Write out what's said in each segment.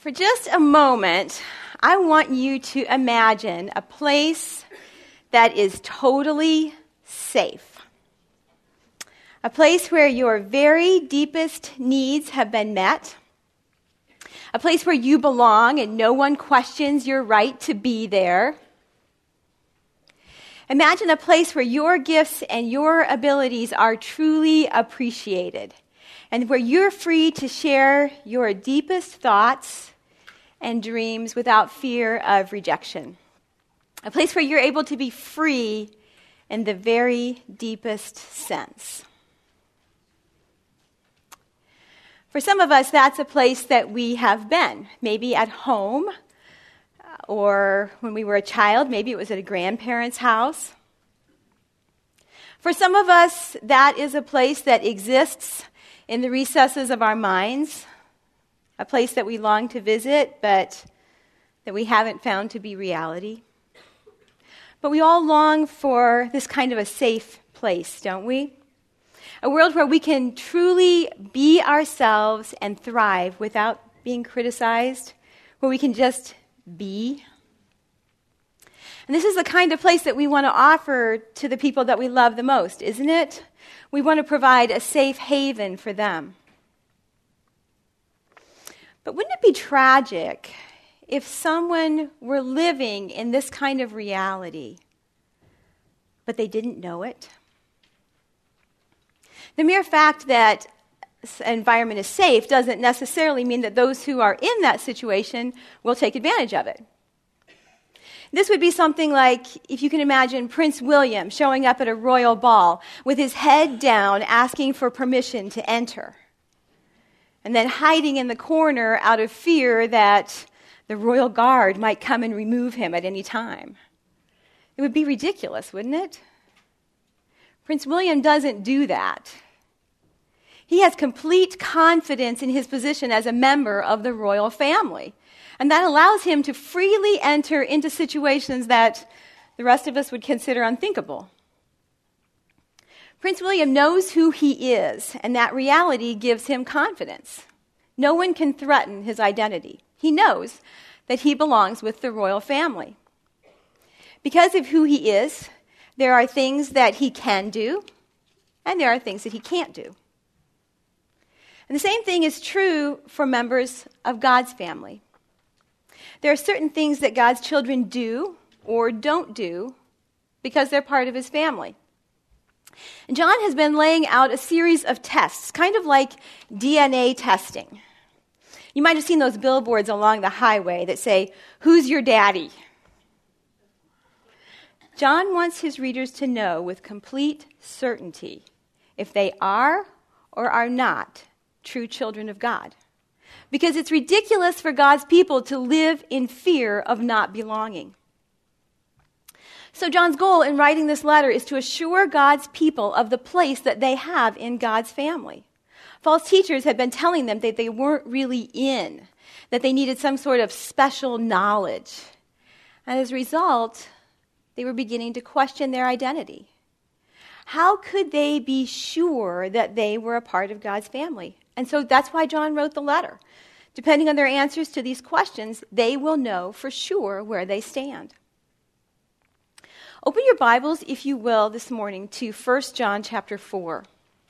For just a moment, I want you to imagine a place that is totally safe. A place where your very deepest needs have been met. A place where you belong and no one questions your right to be there. Imagine a place where your gifts and your abilities are truly appreciated, and where you're free to share your deepest thoughts and dreams without fear of rejection. A place where you're able to be free in the very deepest sense. For some of us, that's a place that we have been, maybe at home, or when we were a child, maybe it was at a grandparent's house. For some of us, that is a place that exists in the recesses of our minds, a place that we long to visit, but that we haven't found to be reality. But we all long for this kind of a safe place, don't we? A world where we can truly be ourselves and thrive without being criticized, where we can just be. And this is the kind of place that we want to offer to the people that we love the most, isn't it? We want to provide a safe haven for them. But wouldn't it be tragic if someone were living in this kind of reality, but they didn't know it? The mere fact that an environment is safe doesn't necessarily mean that those who are in that situation will take advantage of it. This would be something like, if you can imagine Prince William showing up at a royal ball with his head down, asking for permission to enter, and then hiding in the corner out of fear that the royal guard might come and remove him at any time. It would be ridiculous, wouldn't it? Prince William doesn't do that. He has complete confidence in his position as a member of the royal family. And that allows him to freely enter into situations that the rest of us would consider unthinkable. Prince William knows who he is, and that reality gives him confidence. No one can threaten his identity. He knows that he belongs with the royal family. Because of who he is, there are things that he can do, and there are things that he can't do. And the same thing is true for members of God's family. There are certain things that God's children do or don't do because they're part of his family. And John has been laying out a series of tests, kind of like DNA testing. You might have seen those billboards along the highway that say, "Who's your daddy?" John wants his readers to know with complete certainty if they are or are not true children of God. Because it's ridiculous for God's people to live in fear of not belonging. So John's goal in writing this letter is to assure God's people of the place that they have in God's family. False teachers had been telling them that they weren't really in, that they needed some sort of special knowledge. And as a result, they were beginning to question their identity. How could they be sure that they were a part of God's family? And so that's why John wrote the letter. Depending on their answers to these questions, they will know for sure where they stand. Open your Bibles, if you will, this morning to 1 John chapter 4.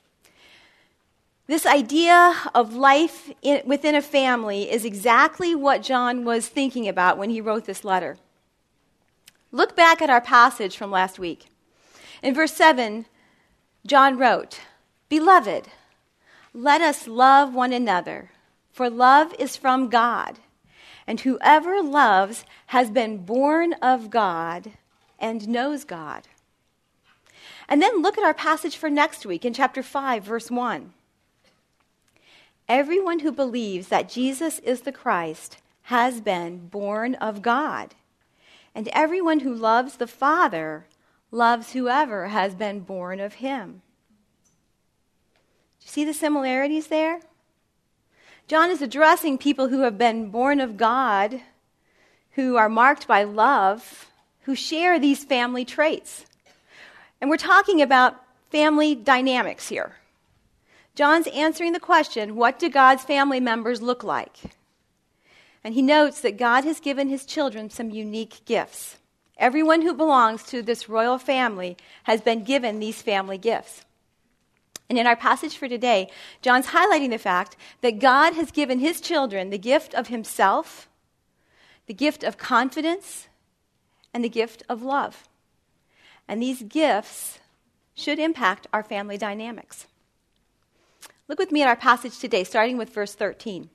This idea of life within a family is exactly what John was thinking about when he wrote this letter. Look back at our passage from last week. In verse 7, John wrote, "Beloved, let us love one another, for love is from God, and whoever loves has been born of God and knows God." And then look at our passage for next week in chapter 5, verse 1. "Everyone who believes that Jesus is the Christ has been born of God, and everyone who loves the Father loves whoever has been born of him." Do you see the similarities there? John is addressing people who have been born of God, who are marked by love, who share these family traits. And we're talking about family dynamics here. John's answering the question, what do God's family members look like? And he notes that God has given his children some unique gifts. Everyone who belongs to this royal family has been given these family gifts. And in our passage for today, John's highlighting the fact that God has given his children the gift of himself, the gift of confidence, and the gift of love. And these gifts should impact our family dynamics. Look with me at our passage today, starting with verse 13.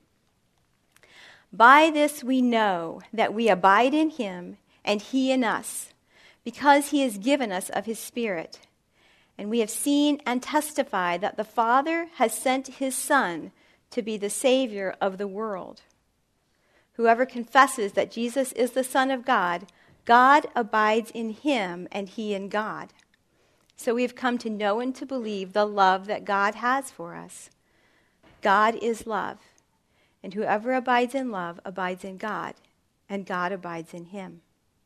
By this we know that we abide in him and he in us, because he has given us of his Spirit. And we have seen and testified that the Father has sent his Son to be the Savior of the world. Whoever confesses that Jesus is the Son of God, God abides in him and he in God. So we have come to know and to believe the love that God has for us. God is love, and whoever abides in love abides in God, and God abides in him.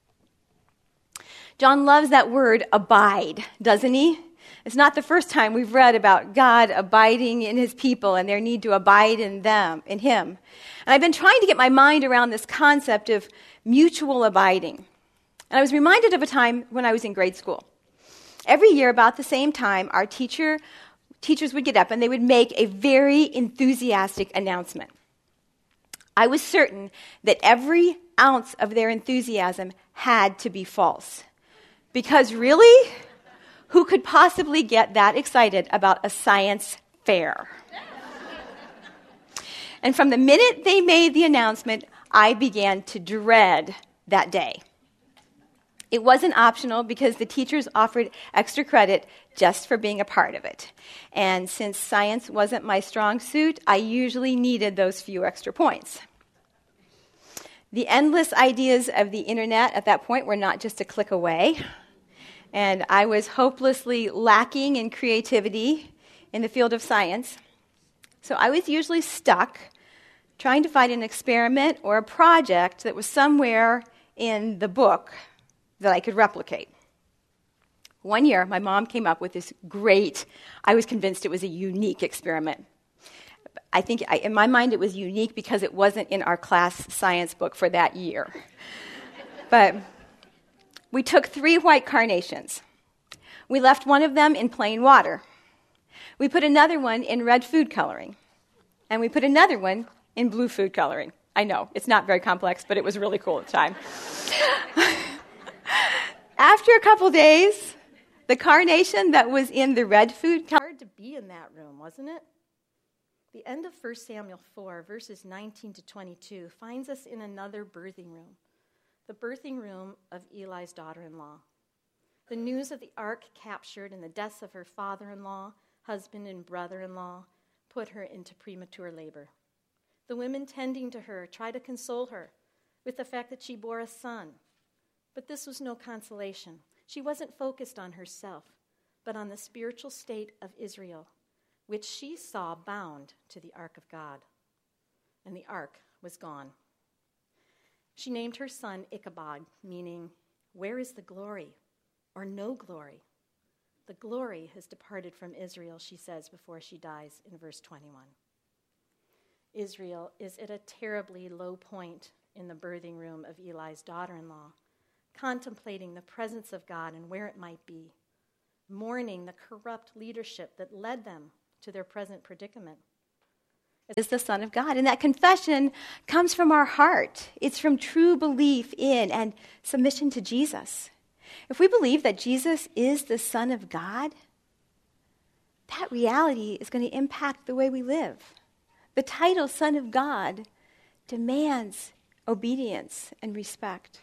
John loves that word abide, doesn't he? It's not the first time we've read about God abiding in his people and their need to abide in him. And I've been trying to get my mind around this concept of mutual abiding. And I was reminded of a time when I was in grade school. Every year, about the same time, our teachers would get up and they would make a very enthusiastic announcement. I was certain that every ounce of their enthusiasm had to be false. Because really, who could possibly get that excited about a science fair? And from the minute they made the announcement, I began to dread that day. It wasn't optional because the teachers offered extra credit just for being a part of it. And since science wasn't my strong suit, I usually needed those few extra points. The endless ideas of the internet at that point were not just a click away. And I was hopelessly lacking in creativity in the field of science. So I was usually stuck trying to find an experiment or a project that was somewhere in the book that I could replicate. One year, my mom came up with this great, I was convinced it was a unique experiment. I think, in my mind, it was unique because it wasn't in our class science book for that year. But we took 3 white carnations. We left one of them in plain water. We put another one in red food coloring. And we put another one in blue food coloring. I know, it's not very complex, but it was really cool at the time. After a couple days, the carnation that was in the red food coloring... Hard to be in that room, wasn't it? The end of 1 Samuel 4, verses 19 to 22, finds us in another birthing room, the birthing room of Eli's daughter-in-law. The news of the ark captured and the deaths of her father-in-law, husband, and brother-in-law put her into premature labor. The women tending to her tried to console her with the fact that she bore a son. But this was no consolation. She wasn't focused on herself, but on the spiritual state of Israel, which she saw bound to the ark of God. And the ark was gone. She named her son Ichabod, meaning, "Where is the glory?" or "no glory." The glory has departed from Israel, she says before she dies in verse 21. Israel is at a terribly low point in the birthing room of Eli's daughter-in-law, contemplating the presence of God and where it might be, mourning the corrupt leadership that led them to their present predicament. Is the Son of God. And that confession comes from our heart. It's from true belief in and submission to Jesus. If we believe that Jesus is the Son of God, that reality is going to impact the way we live. The title Son of God demands obedience and respect.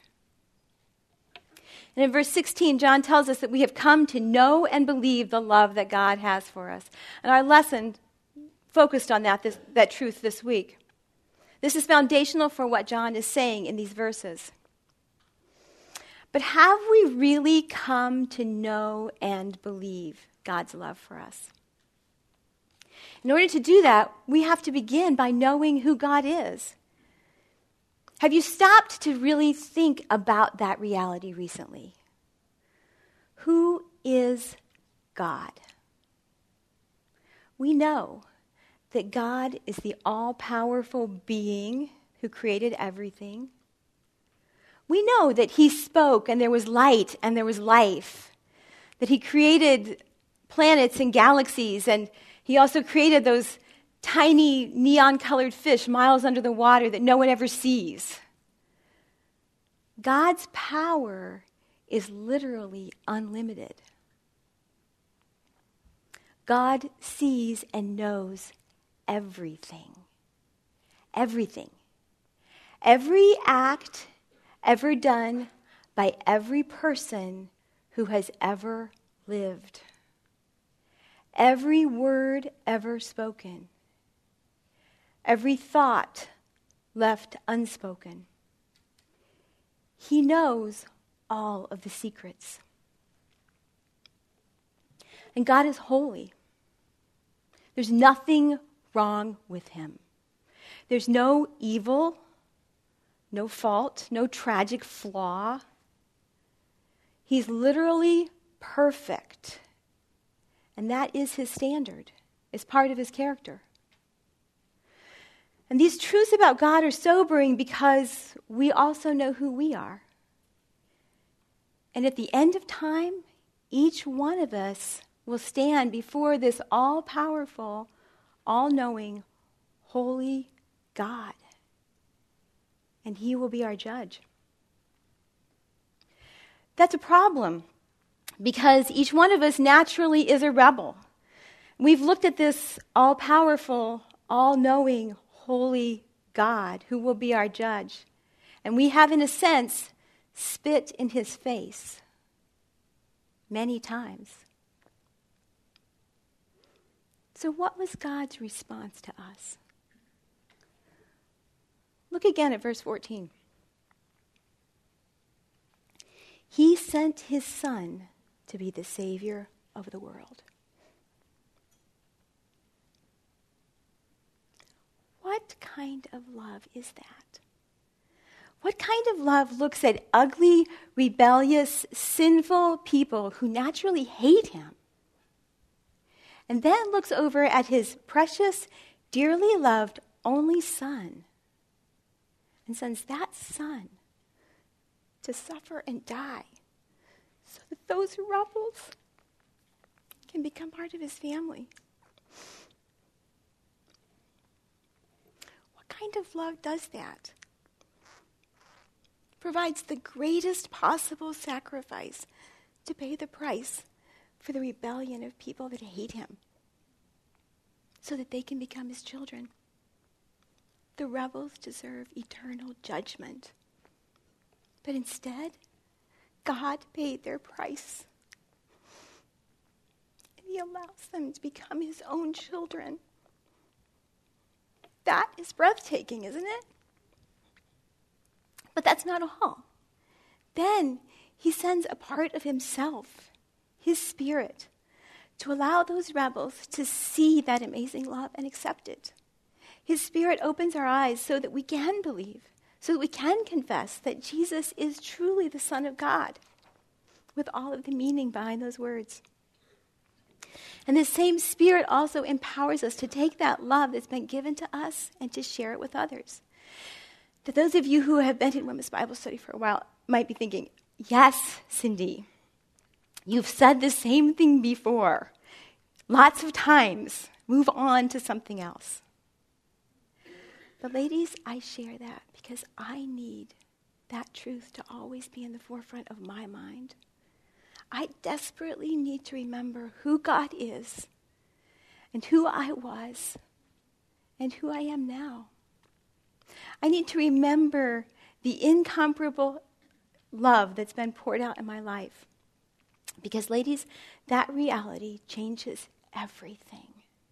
And in verse 16, John tells us that we have come to know and believe the love that God has for us. And our lesson focused on that truth this week. This is foundational for what John is saying in these verses. But have we really come to know and believe God's love for us? In order to do that, we have to begin by knowing who God is. Have you stopped to really think about that reality recently? Who is God? We know that God is the all-powerful being who created everything. We know that he spoke and there was light and there was life, that he created planets and galaxies, and he also created those tiny neon-colored fish miles under the water that no one ever sees. God's power is literally unlimited. God sees and knows everything. Everything. Every act ever done by every person who has ever lived. Every word ever spoken. Every thought left unspoken. He knows all of the secrets. And God is holy. There's nothing wrong with him. There's no evil, no fault, no tragic flaw. He's literally perfect. And that is his standard. It's part of his character. And these truths about God are sobering because we also know who we are. And at the end of time, each one of us will stand before this all-powerful, all-knowing, holy God. And he will be our judge. That's a problem because each one of us naturally is a rebel. We've looked at this all-powerful, all-knowing, holy God who will be our judge. And we have, in a sense, spit in his face many times. So what was God's response to us? Look again at verse 14. He sent his Son to be the Savior of the world. What kind of love is that? What kind of love looks at ugly, rebellious, sinful people who naturally hate him, and then looks over at his precious, dearly loved only Son, and sends that Son to suffer and die so that those rebels can become part of his family? What kind of love does that? Provides the greatest possible sacrifice to pay the price for the rebellion of people that hate him so that they can become his children. The rebels deserve eternal judgment. But instead, God paid their price. And he allows them to become his own children. That is breathtaking, isn't it? But that's not all. Then he sends a part of himself, his Spirit, to allow those rebels to see that amazing love and accept it. His Spirit opens our eyes so that we can believe, so that we can confess that Jesus is truly the Son of God, with all of the meaning behind those words. And this same Spirit also empowers us to take that love that's been given to us and to share it with others. That those of you who have been in Women's Bible Study for a while might be thinking, yes, Cindy, you've said the same thing before. Lots of times. Move on to something else. But ladies, I share that because I need that truth to always be in the forefront of my mind. I desperately need to remember who God is and who I was and who I am now. I need to remember the incomparable love that's been poured out in my life. Because, ladies, that reality changes everything.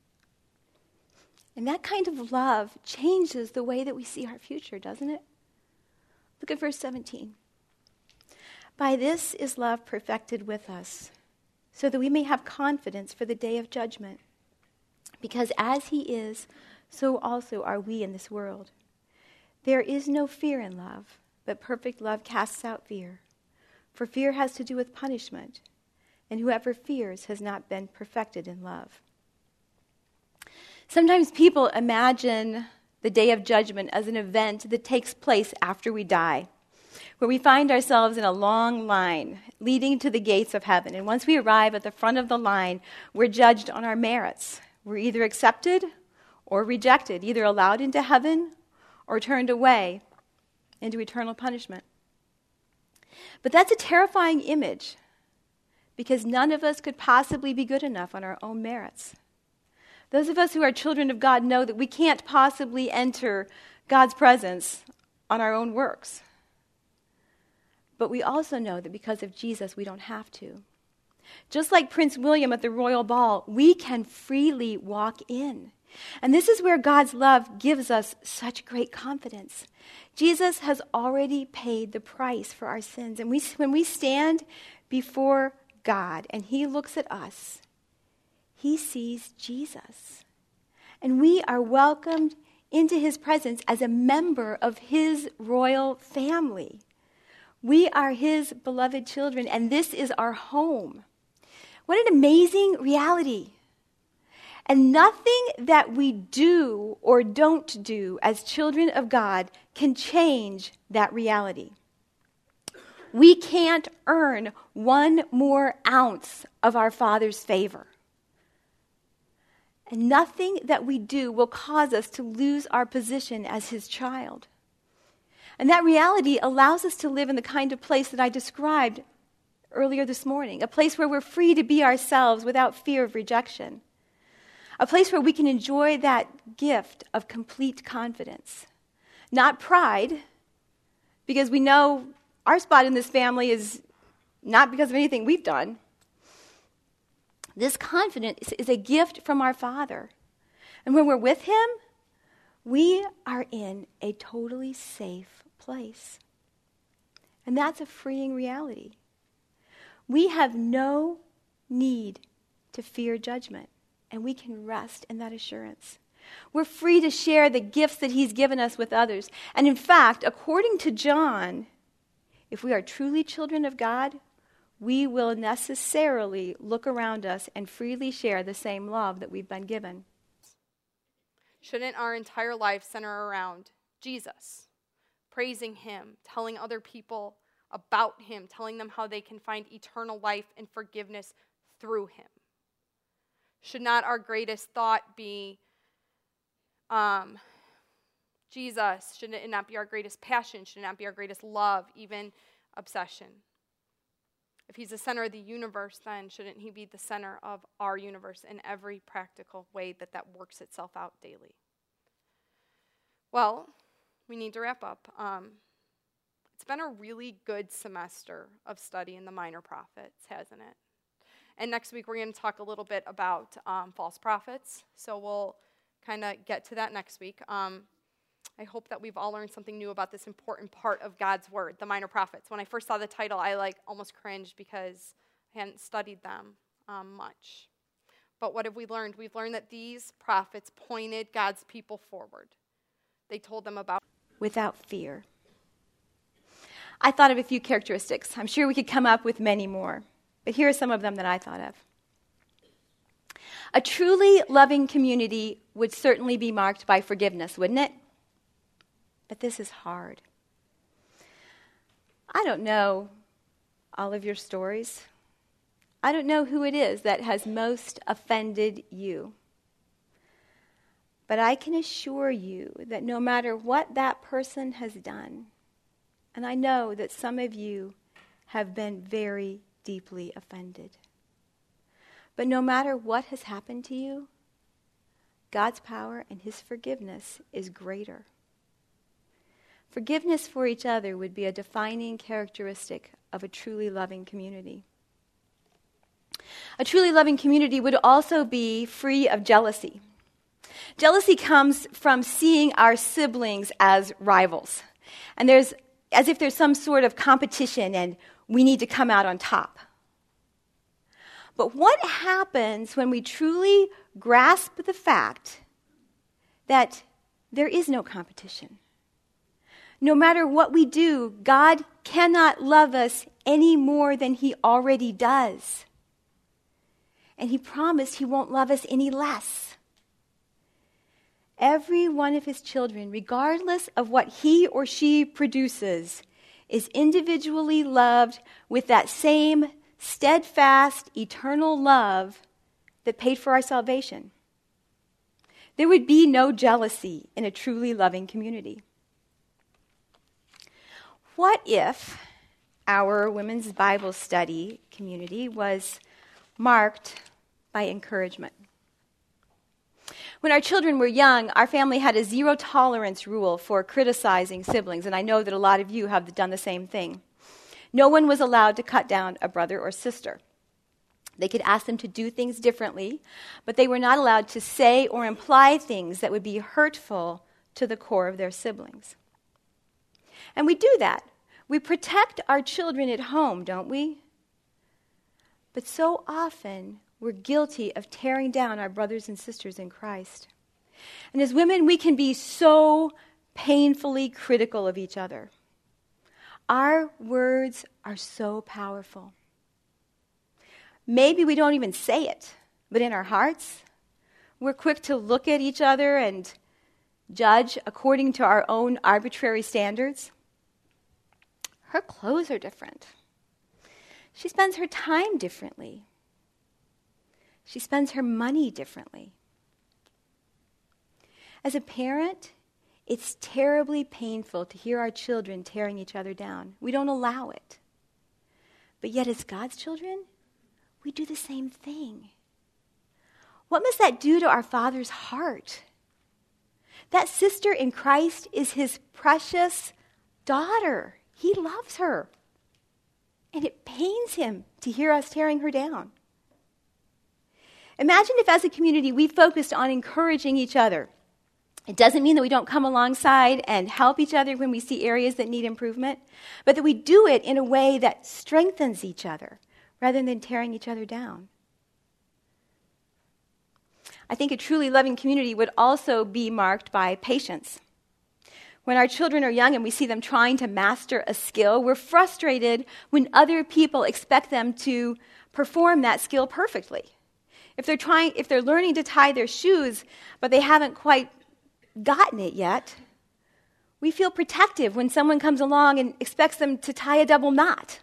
And that kind of love changes the way that we see our future, doesn't it? Look at verse 17. By this is love perfected with us, so that we may have confidence for the day of judgment. Because as he is, so also are we in this world. There is no fear in love, but perfect love casts out fear. For fear has to do with punishment, and whoever fears has not been perfected in love. Sometimes people imagine the day of judgment, as an event that takes place after we die, where we find ourselves in a long line leading to the gates of heaven. And once we arrive at the front of the line, we're judged on our merits. We're either accepted or rejected, either allowed into heaven or turned away into eternal punishment. But that's a terrifying image, because none of us could possibly be good enough on our own merits. Those of us who are children of God know that we can't possibly enter God's presence on our own works. But we also know that because of Jesus, we don't have to. Just like Prince William at the royal ball, we can freely walk in. And this is where God's love gives us such great confidence. Jesus has already paid the price for our sins. And when we stand before God and he looks at us, he sees Jesus. And we are welcomed into his presence as a member of his royal family. We are his beloved children, and this is our home. What an amazing reality. And nothing that we do or don't do as children of God can change that reality. We can't earn one more ounce of our Father's favor. And nothing that we do will cause us to lose our position as his child. And that reality allows us to live in the kind of place that I described earlier this morning, a place where we're free to be ourselves without fear of rejection, a place where we can enjoy that gift of complete confidence, not pride, because we know our spot in this family is not because of anything we've done. This confidence is a gift from our Father. And when we're with him, we are in a totally safe place. And that's a freeing reality. We have no need to fear judgment, and we can rest in that assurance. We're free to share the gifts that he's given us with others. And in fact, according to John, if we are truly children of God, we will necessarily look around us and freely share the same love that we've been given. Shouldn't our entire life center around Jesus, praising him, telling other people about him, telling them how they can find eternal life and forgiveness through him? Should not our greatest thought be Jesus? Should it not be our greatest passion? Should it not be our greatest love, even obsession? If he's the center of the universe, then shouldn't he be the center of our universe in every practical way that works itself out daily? Well, we need to wrap up. It's been a really good semester of study in the minor prophets, hasn't it? And next week we're going to talk a little bit about false prophets. So we'll kind of get to that next week. I hope that we've all learned something new about this important part of God's word, the minor prophets. When I first saw the title, I almost cringed because I hadn't studied them much. But what have we learned? We've learned that these prophets pointed God's people forward. They told them about without fear. I thought of a few characteristics. I'm sure we could come up with many more, but here are some of them that I thought of. A truly loving community would certainly be marked by forgiveness, wouldn't it? But this is hard. I don't know all of your stories. I don't know who it is that has most offended you. But I can assure you that no matter what that person has done, and I know that some of you have been very deeply offended, but no matter what has happened to you, God's power and his forgiveness is greater. Forgiveness for each other would be a defining characteristic of a truly loving community. A truly loving community would also be free of jealousy. Jealousy comes from seeing our siblings as rivals. And as if there's some sort of competition and we need to come out on top. But what happens when we truly grasp the fact that there is no competition? No matter what we do, God cannot love us any more than he already does. And he promised he won't love us any less. every one of his children, regardless of what he or she produces, is individually loved with that same steadfast, eternal love that paid for our salvation. There would be no jealousy in a truly loving community. What if our women's Bible study community was marked by encouragement? When our children were young, our family had a zero tolerance rule for criticizing siblings, and I know that a lot of you have done the same thing. No one was allowed to cut down a brother or sister. They could ask them to do things differently, but they were not allowed to say or imply things that would be hurtful to the core of their siblings. And we do that. We protect our children at home, don't we? But so often, we're guilty of tearing down our brothers and sisters in Christ. And as women, we can be so painfully critical of each other. Our words are so powerful. Maybe we don't even say it, but in our hearts, we're quick to look at each other and judge according to our own arbitrary standards. Her clothes are different. She spends her time differently. She spends her money differently. As a parent, it's terribly painful to hear our children tearing each other down. We don't allow it. But yet, as God's children, we do the same thing. What must that do to our Father's heart? That sister in Christ is his precious daughter. He loves her. And it pains him to hear us tearing her down. Imagine if as a community we focused on encouraging each other. It doesn't mean that we don't come alongside and help each other when we see areas that need improvement, but that we do it in a way that strengthens each other rather than tearing each other down. I think a truly loving community would also be marked by patience. When our children are young and we see them trying to master a skill, we're frustrated when other people expect them to perform that skill perfectly. If they're learning to tie their shoes, but they haven't quite gotten it yet, we feel protective when someone comes along and expects them to tie a double knot.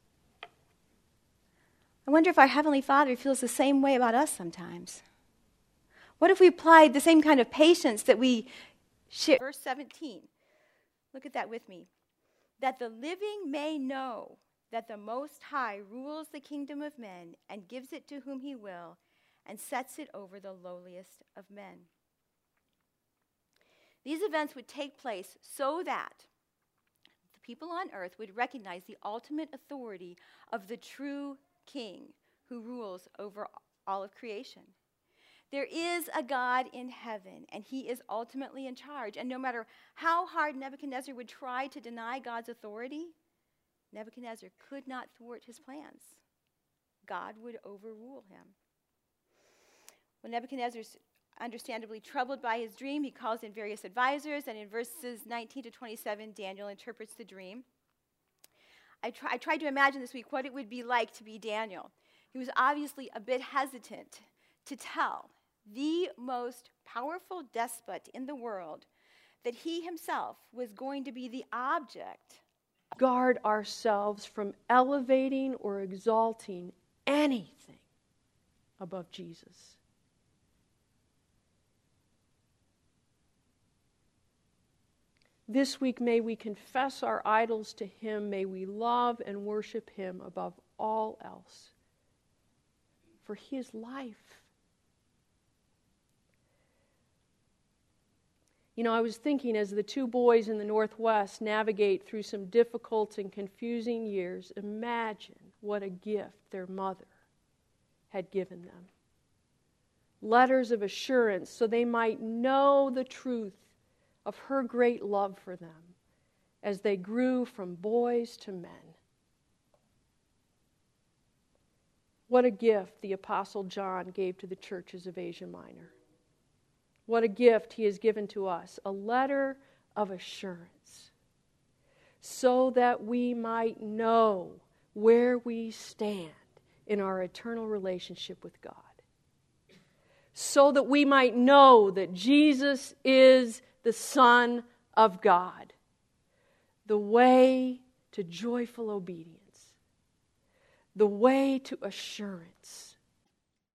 I wonder if our Heavenly Father feels the same way about us sometimes. What if we applied the same kind of patience that we share? Verse 17. Look at that with me. That the living may know that the Most High rules the kingdom of men and gives it to whom he will, and sets it over the lowliest of men. These events would take place so that the people on earth would recognize the ultimate authority of the true King who rules over all of creation. There is a God in heaven, and he is ultimately in charge. And no matter how hard Nebuchadnezzar would try to deny God's authority, Nebuchadnezzar could not thwart his plans. God would overrule him. When Nebuchadnezzar's understandably troubled by his dream, he calls in various advisors, and in verses 19 to 27, Daniel interprets the dream. I tried to imagine this week what it would be like to be Daniel. He was obviously a bit hesitant to tell the most powerful despot in the world that he himself was going to be the object. Guard ourselves from elevating or exalting anything above Jesus. This week, may we confess our idols to him. May we love and worship him above all else. For he is life. You know, I was thinking as the two boys in the Northwest navigate through some difficult and confusing years, imagine what a gift their mother had given them. Letters of assurance so they might know the truth of her great love for them as they grew from boys to men. What a gift the Apostle John gave to the churches of Asia Minor. What a gift he has given to us, a letter of assurance, so that we might know where we stand in our eternal relationship with God. so that we might know that Jesus is the Son of God, the way to joyful obedience, the way to assurance,